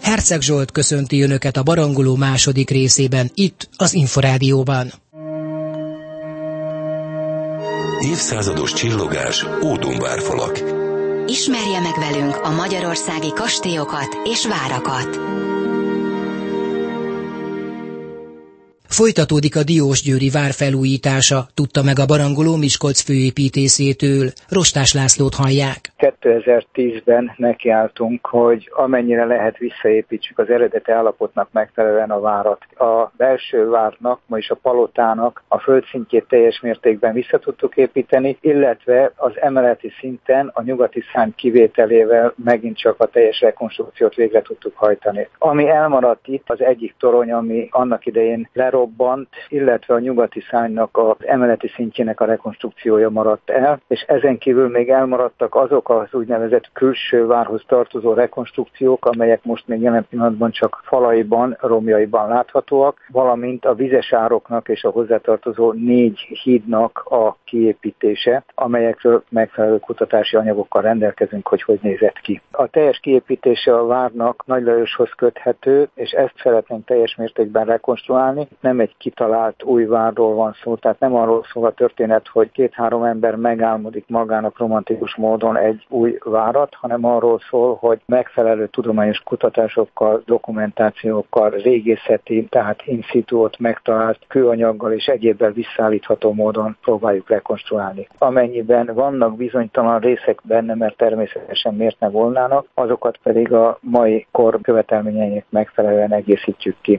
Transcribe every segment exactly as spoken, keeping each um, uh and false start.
Herceg Zsolt köszönti önöket a Barangoló második részében, itt az Inforádióban. Évszázados csillogás, ódonvárfalak. Ismerje meg velünk a magyarországi kastélyokat és várakat. Folytatódik a Diósgyőri vár felújítása, tudta meg a Barangoló Miskolc főépítészétől. Rostás Lászlót hallják. kétezer-tízben nekiálltunk, hogy amennyire lehet visszaépítsük az eredeti állapotnak megfelelően a várat. A belső várnak, vagyis a palotának a földszintjét teljes mértékben vissza tudtuk építeni, illetve az emeleti szinten a nyugati szárny kivételével megint csak a teljes rekonstrukciót végre tudtuk hajtani. Ami elmaradt itt, az egyik torony, ami annak idején lerobbant, illetve a nyugati szárnynak az emeleti szintjének a rekonstrukciója maradt el, és ezen kívül még elmaradtak azok az úgynevezett külső várhoz tartozó rekonstrukciók, amelyek most még jelen pillanatban csak falaiban, romjaiban láthatóak, valamint a vizesároknak és a hozzátartozó négy hídnak a kiépítése, amelyekről megfelelő kutatási anyagokkal rendelkezünk, hogy hogy nézett ki. A teljes kiépítése a várnak Nagy Lajoshoz köthető, és ezt szeretnénk teljes mértékben rekonstruálni. Nem egy kitalált új várról van szó, tehát nem arról szól a történet, hogy két-három ember megálmodik magának romantikus módon egy új várat, hanem arról szól, hogy megfelelő tudományos kutatásokkal, dokumentációkkal, régészeti, tehát in situ-ot megtalált kőanyaggal és egyébbel visszaállítható módon próbáljuk rekonstruálni. Amennyiben vannak bizonytalan részek benne, mert természetesen miért ne volnának, azokat pedig a mai kor követelményeinek megfelelően egészítjük ki.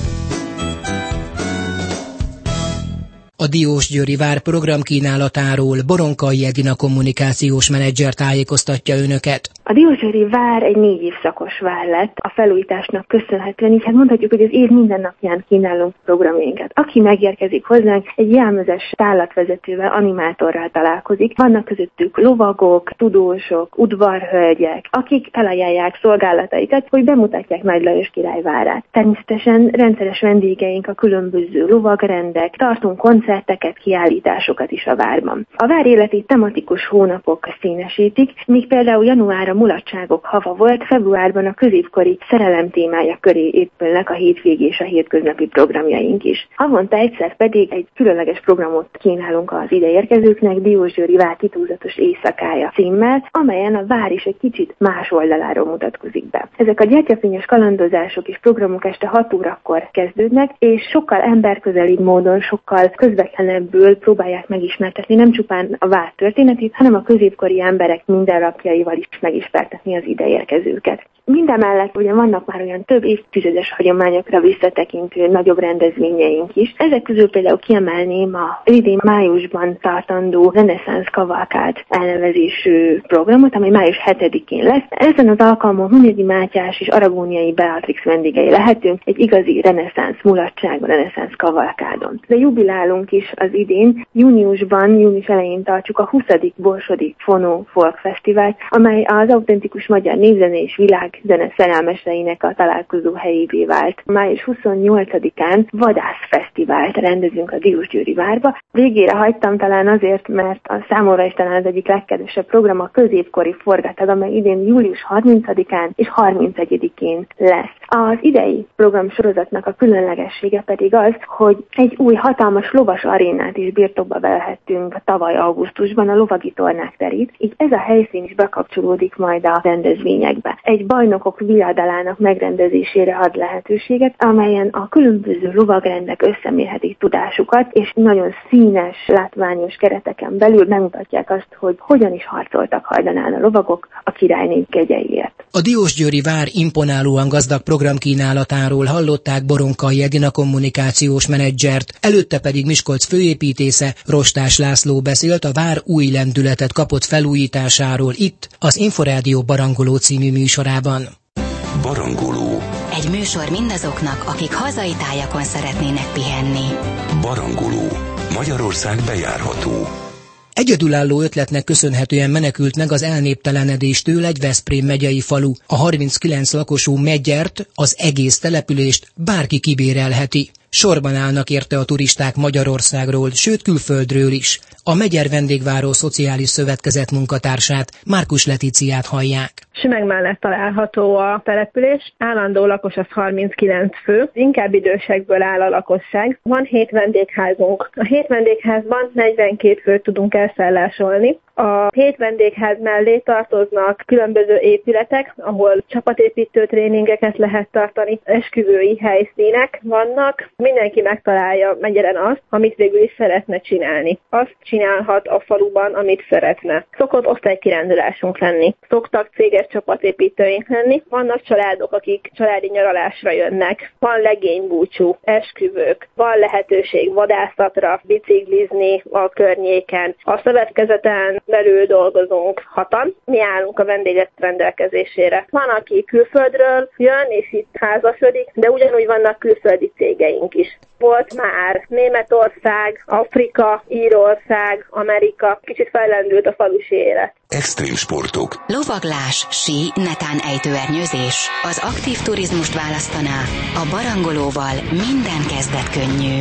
A Diósgyőri vár programkínálatáról Boronkai Edina kommunikációs menedzser tájékoztatja önöket. A Diósgyőri vár egy négy évszakos vár lett a felújításnak köszönhetően, így hát mondhatjuk, hogy az év minden napján kínálunk programjainkat. Aki megérkezik hozzánk, egy jelmezes tárlatvezetővel, animátorral találkozik. Vannak közöttük lovagok, tudósok, udvarhölgyek, akik felajánlják szolgálataikat, hogy bemutatják Nagy Lajos király várát. Természetesen rendszeres vendégeink a különböző lovagrendek, tartunk koncerteket, kiállításokat is a várban. A vár életét tematikus hónapok színesítik, míg például január a mulatságok hava volt, februárban a középkori szerelem témája köré épülnek a hétvégi és a hétköznapi programjaink is. Havonta egyszer pedig egy különleges programot kínálunk az ideérkezőknek, Diósgyőri vár titulzatos éjszakája címmel, amelyen a vár is egy kicsit más oldaláról mutatkozik be. Ezek a gyertyafényes kalandozások és programok este hat órakor kezdődnek, és sokkal emberközelibb módon, sokkal közvetlenebbül próbálják megismertetni nem csupán a vár történetét, hanem a középkori emberek mindennapjaival is megismertetni az ideérkezőket. Mindemellett ugye vannak már olyan több évtizedes hagyományokra visszatekintő nagyobb rendezvényeink is. Ezek közül például kiemelném a idén májusban tartandó reneszánsz kavalkád elnevezésű programot, ami május hetedikén lesz. Ezen az alkalmon Hunyadi Mátyás és Aragóniai Beatrix vendégei lehetünk egy igazi reneszánsz mulatságon, reneszánsz kavalkádon. De jubilálunk is az idén. Júniusban, június elején tartjuk a huszadik Borsodi Fonó Folk Fesztivált, amely az autentikus magyar népzene és világ zene szerelmeseinek a találkozó helyévé vált. Május huszonnyolcadikán vadászfesztivált rendezünk a Diósgyőri várba. Végére hagytam talán azért, mert a számomra is talán az egyik legkedvesebb program a középkori forgatag, amely idén július harmincadikán és harmincegyedikén lesz. Az idei program sorozatnak a különlegessége pedig az, hogy egy új hatalmas lovas arénát is birtokba vehettünk tavaly augusztusban, a lovagi tornák terét, így ez a helyszín is bekapcsolódik majd a rendezvényekbe. Egy bajnokok viadalának megrendezésére ad lehetőséget, amelyen a különböző lovagrendek összemérhetik tudásukat, és nagyon színes, látványos kereteken belül megmutatják azt, hogy hogyan is harcoltak hajdanán a lovagok a királyné kegyeiért. A Diósgyőri vár imponálóan gazdag programkínálatáról hallották Boronkai Edina kommunikációs menedzsert, előtte pedig Miskolc főépítésze Rostás László beszélt a vár új lendületet kapott felújításáról itt, az Inforádió Barangoló című műsorában. Barangoló. Egy műsor mindazoknak, akik hazai tájakon szeretnének pihenni. Barangoló. Magyarország bejárható. Egyedülálló ötletnek köszönhetően menekült meg az elnéptelenedéstől egy Veszprém megyei falu. A harminckilenc lakosú Megyert, az egész települést bárki kibérelheti. Sorban állnak érte a turisták Magyarországról, sőt külföldről is. A Megyer Vendégváró Szociális Szövetkezet munkatársát, Márkus Letíciát hallják. Sümeg mellett található a település, állandó lakos az harminckilenc fő, inkább idősekből áll a lakosság. Van hét vendégházunk. A hét vendégházban negyvenkét főt tudunk elszállásolni. A hét vendégház mellé tartoznak különböző épületek, ahol csapatépítő tréningeket lehet tartani, esküvői helyszínek vannak. Mindenki megtalálja Megyeren azt, amit végül is szeretne csinálni. Azt csinálhat a faluban, amit szeretne. Szokott osztálykirándulásunk lenni. Szoktak céges csapatépítőink lenni. Vannak családok, akik családi nyaralásra jönnek. Van legénybúcsú, esküvők, van lehetőség vadászatra, biciklizni a környéken. A szövetkezeten belül dolgozunk hatan. Mi állunk a vendégek rendelkezésére. Van, aki külföldről jön, és itt házasodik, de ugyanúgy vannak külföldi cégeink is. Volt már Németország, Afrika, Írország, Amerika. Kicsit fellendült a falusi élet. Extrém sportok. Lovaglás, sí, netán ejtőernyőzés. Az aktív turizmust választaná. A barangolóval minden kezdet könnyű.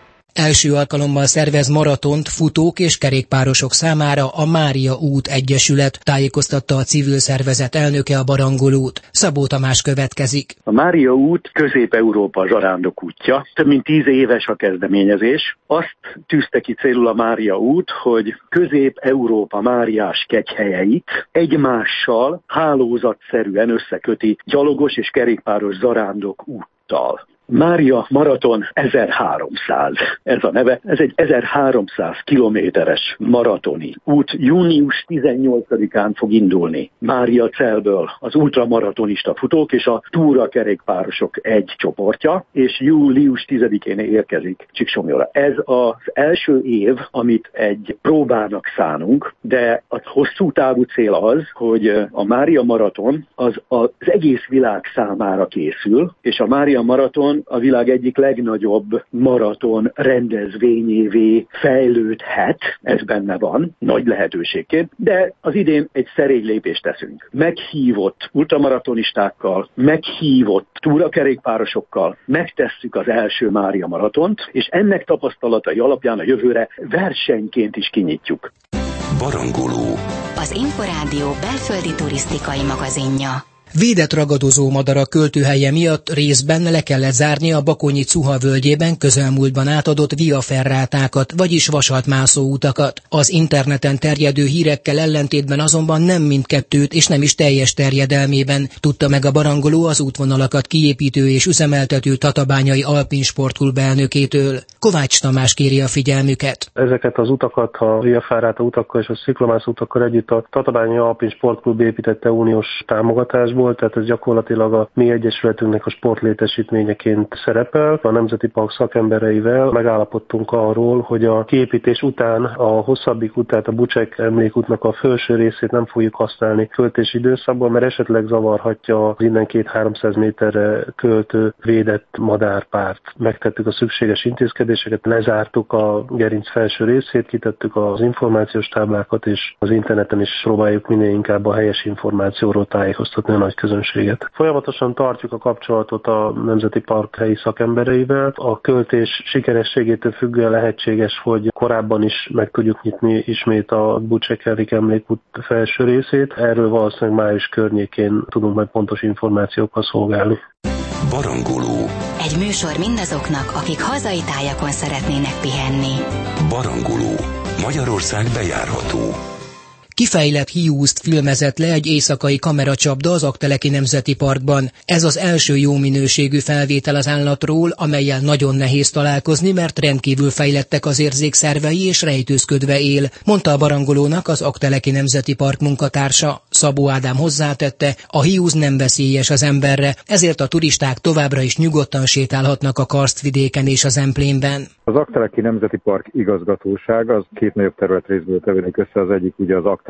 Első alkalommal szervez maratont futók és kerékpárosok számára a Mária út egyesület, tájékoztatta a civil szervezet elnöke a Barangolót. Szabó Tamás következik. A Mária út Közép-Európa zarándok útja. Több mint tíz éves a kezdeményezés. Azt tűzte ki célul a Mária út, hogy Közép-Európa máriás kegyhelyeit egymással hálózatszerűen összeköti gyalogos és kerékpáros zarándok úttal. Mária Maraton ezerháromszáz, ez a neve, ez egy ezerháromszáz kilométeres maratoni út. Június tizennyolcadikán fog indulni Mária Celből az ultramaratonista futók és a túrakerékpárosok egy csoportja, és július tizedikén érkezik Csíksomlyóra. Ez az első év, amit egy próbának szánunk, de a hosszú távú cél az, hogy a Mária Maraton az az egész világ számára készül, és a Mária Maraton a világ egyik legnagyobb maraton rendezvényévé fejlődhet, ez benne van, nagy lehetőségként, de az idén egy szerény lépést teszünk. Meghívott ultramaratonistákkal, meghívott túrakerékpárosokkal megtesszük az első Mária Maratont, és ennek tapasztalatai alapján a jövőre versenyként is kinyitjuk. Barangoló. Az Inforádió belföldi turisztikai magazinja. Védett ragadozó madarak költőhelye miatt részben le kellett zárni a Bakonyi Cuha völgyében közelmúltban átadott viaferrátákat, vagyis vasatmászó utakat. Az interneten terjedő hírekkel ellentétben azonban nem mindkettőt és nem is teljes terjedelmében tudta meg a Barangoló az útvonalakat kiépítő és üzemeltető Tatabányai Alpin Sportklub elnökétől. Kovács Tamás kéri a figyelmüket. Ezeket az utakat, a viaferráta utakkal és a sziklamászó utakkal együtt a Tatabányai Alpin Sportklub építette uniós támogatásból, tehát ez gyakorlatilag a mi egyesületünknek a sportlétesítményeként szerepel. A Nemzeti Park szakembereivel megállapodtunk arról, hogy a kiépítés után, a hosszabbik után, a Bucsek emlékútnak a felső részét nem fogjuk használni költési időszakban, mert esetleg zavarhatja az innen két-háromszáz méterre költő védett madárpárt. Megtettük a szükséges intézkedéseket, lezártuk a gerinc felső részét, kitettük az információs táblákat, és az interneten is próbáljuk minél inkább a helyes információról tájékoztatni a nagy közönséget. Folyamatosan tartjuk a kapcsolatot a Nemzeti Park helyi szakembereivel. A költés sikerességétől függően lehetséges, hogy korábban is meg tudjuk nyitni ismét a Bucsek-Henrik emlékút felső részét. Erről valószínűleg május környékén tudunk majd pontos információkkal szolgálni. Barangoló. Egy műsor mindazoknak, akik hazai tájakon szeretnének pihenni. Barangoló. Magyarország bejárható. Kifejlett hiúzt filmezett le egy éjszakai kameracsapda az Aggteleki Nemzeti Parkban. Ez az első jó minőségű felvétel az állatról, amellyel nagyon nehéz találkozni, mert rendkívül fejlettek az érzékszervei és rejtőzködve él, mondta a Barangolónak az Aggteleki Nemzeti Park munkatársa. Szabó Ádám hozzátette, a hiúz nem veszélyes az emberre, ezért a turisták továbbra is nyugodtan sétálhatnak a karsztvidéken és az Emplénben. Az Aggteleki Nemzeti Park igazgatóság az két nagyobb területrészből tevődik össze, az egyik ugye az Aggteleki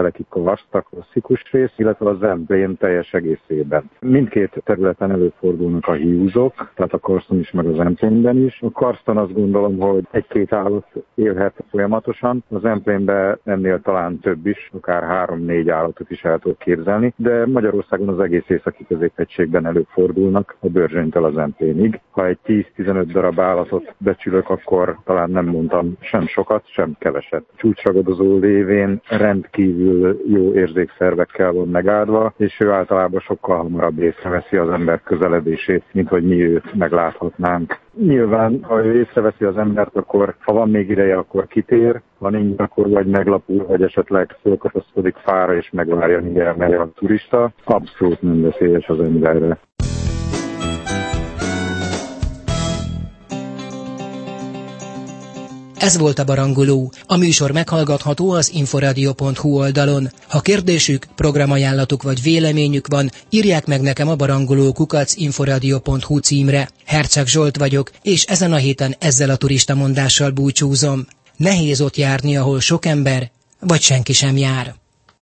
felsztelekig a vastag klasszikus rész, illetve a Zemplén teljes egészében. Mindkét területen előfordulnak a hiúzok, tehát a karston is, meg a Zemplénben is. A karston azt gondolom, hogy egy-két állat élhet folyamatosan, a Zemplénben ennél talán több is, akár három-négy állatot is el tudok képzelni, de Magyarországon az egész északi középhegységben előfordulnak a Börzsönytől a Zemplénig. Ha egy tíz-tizenöt darab állatot becsülök, akkor talán nem mondtam sem sokat, sem keveset. Csúcsragadozó lévén rendkívül jó érzékszervekkel van megáldva, és ő általában sokkal hamarabb észreveszi az ember közeledését, mint hogy mi őt megláthatnánk. Nyilván, ha ő észreveszi az embert, akkor ha van még ideje, akkor kitér, ha nincs, akkor vagy meglapul, vagy esetleg fölkapaszkodik fára, és megvárja, míg elmegy a turista. Abszolút nem veszélyes az emberre. Ez volt a Barangoló. A műsor meghallgatható az inforadio pont hu oldalon. Ha kérdésük, programajánlatuk vagy véleményük van, írják meg nekem a barangoló kukac inforadio pont hu címre. Herceg Zsolt vagyok, és ezen a héten ezzel a turistamondással búcsúzom. Nehéz ott járni, ahol sok ember, vagy senki sem jár.